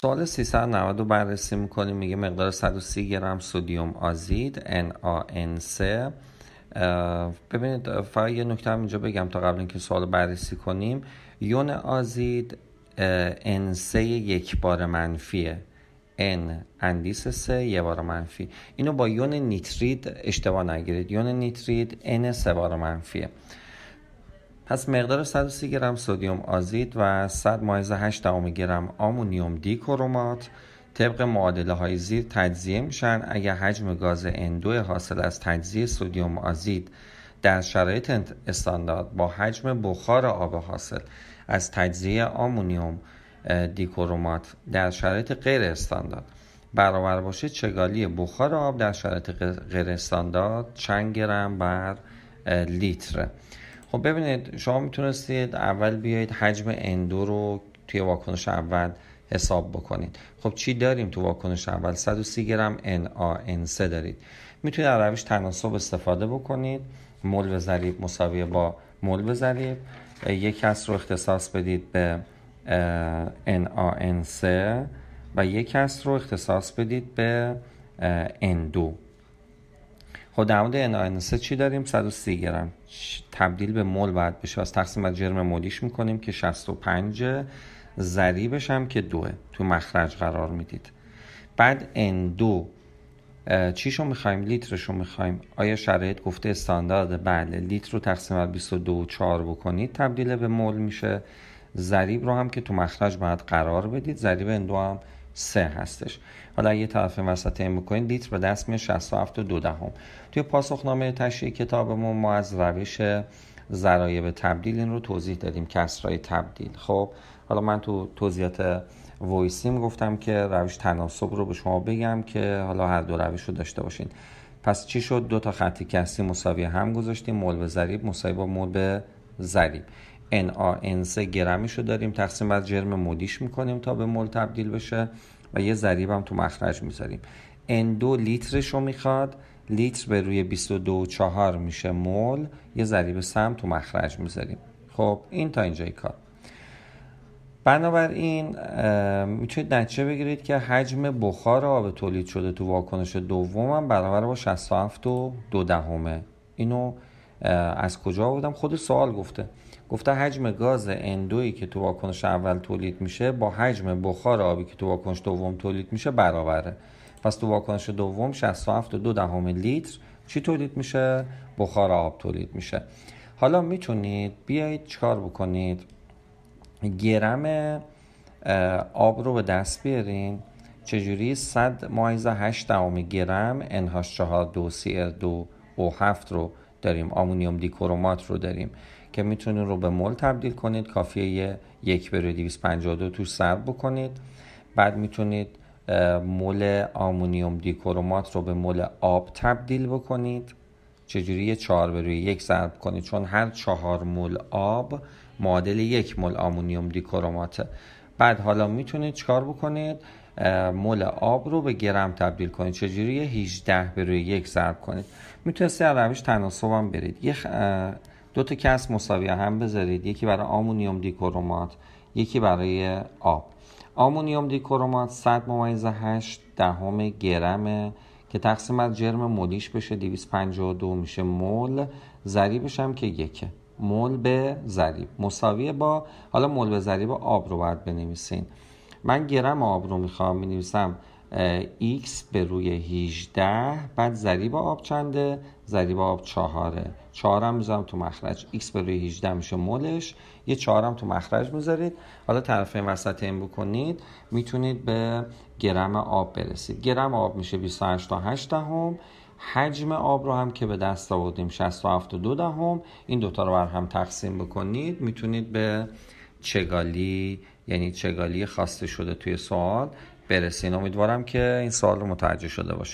سوال 390 رو بررسی میکنیم. میگه مقدار 130 گرم سدیم آزید NaN3. ببینید فقط یه نکته هم اینجا بگم تا قبل اینکه سوال بررسی کنیم. یون آزید N3 یک بار منفیه، N اندیس 3 یه بار منفی. اینو با یون نیترید اشتباه نگیرید. یون نیترید N 3 بار منفیه. پس مقدار 130 گرم سدیم آزید و 100 - 8 گرم آمونیوم دیکرومات طبق معادله های زیر تجزیه میشن. اگر حجم گاز N2 حاصل از تجزیه سدیم آزید در شرایط استاندارد با حجم بخار آب حاصل از تجزیه آمونیوم دیکرومات در شرایط غیر استاندارد برابر باشه، چگالی بخار آب در شرایط غیر استاندارد چند گرم بر لیتر. خب ببینید شما میتونستید اول بیایید حجم N2 رو توی واکنش اول حساب بکنید. خب چی داریم تو واکنش اول؟ 130 گرم NaN3 دارید. میتونید از روش تناسب استفاده بکنید. مول به ضریب مساویه با مول به ضریب. یک کسر رو اختصاص بدید به NaN3 و یک کسر رو اختصاص بدید به N2. خب در مورد NaN3 چی داریم؟ 130 گرم تبدیل به مول باید بشه. از تقسیم بر جرم مولیش میکنیم که 65، ضریبش هم که 2 تو مخرج قرار میدید. بعد N2 چیشو میخوایم؟ لیترشو میخوایم. آیا شرایط گفته استاندارد؟ بله. لیتر رو تقسیم بر 22.4 بکنید تبدیل به مول میشه. ضریب رو هم که تو مخرج باید قرار بدید. ضریب N2 هم 3 هستش. حالا یه طرف وسط این بکنید، لیتر به دست میاد 67.2. توی پاسخنامه تشریح کتابمون ما از روش ضرایب تبدیل این رو توضیح دادیم، کسرای تبدیل. خب حالا من تو توضیحات وایسیم گفتم که روش تناسب رو به شما بگم که حالا هر دو روش رو داشته باشین. پس چی شد؟ 2 تا خط کسری مساوی هم گذاشتیم، مول به ضریب مساوی با مول به ضریب. NaN3 گرمیش رو داریم، تقسیم بر جرم مودیش میکنیم تا به مول تبدیل بشه و یه ضریب هم تو مخرج میذاریم. N2 لیترش رو میخواد، لیتر به روی 22.4 میشه مول، یه ضریب 3 تو مخرج میذاریم. خب این تا اینجای کار. بنابراین میتونید نتیجه بگیرید که حجم بخار آب تولید شده تو واکنش دوم هم برابر با 67.2. اینو از کجا آوردم؟ خود سوال گفته حجم گاز N2 که تو واکنش اول تولید میشه با حجم بخار آبی که تو واکنش دوم تولید میشه برابره. پس تو واکنش دوم 67.2 لیتر چی تولید میشه؟ بخار آب تولید میشه. حالا میتونید بیایید چیکار بکنید؟ گرم آب رو به دست بیارین. چجوری؟ 100 - 8 گرم NH4 2Cl2O7 رو داریم، آمونیوم دیکرومات رو داریم که میتونید رو به مول تبدیل کنید. کافیه 1/252 توش ضرب بکنید. بعد میتونید مول آمونیوم دیکرومات رو به مول آب تبدیل بکنید. چجوری؟ 4/1 ضرب کنید، چون هر 4 مول آب معادل 1 مول آمونیوم دیکروماته. بعد حالا میتونید چکار بکنید؟ مول آب رو به گرم تبدیل کنید. چجوری؟ 18/1 ضرب کنید. میتونید از روش تناسب هم برید. 2 تا کسر مساوی هم بذارید، یکی برای آمونیوم دیکرومات، یکی برای آب. آمونیوم دیکرومات 100 - 8 گرمه که تقسیم بر جرم مولیش بشه 252 میشه مول، ضریبش هم که 1 مول به ضریب مساویه با، حالا مول به ضریب آب رو باید بنویسین. من گرم آب رو میخوام، بنویسم x به روی 18، بعد ضریب آب چنده؟ ضریب آب 4 هم میذارم تو مخرج. x به روی 18 میشه مولش، یه 4 هم تو مخرج میذارید. حالا طرفین وسط این بکنید میتونید به گرم آب برسید. گرم آب میشه 28.8. حجم آب رو هم که به دست آوردیم 67.2. این دوتا رو بر هم تقسیم بکنید میتونید به چگالی، یعنی چگالی خواسته شده توی سوال برسین. امیدوارم که این سوال رو متوجه شده باشید.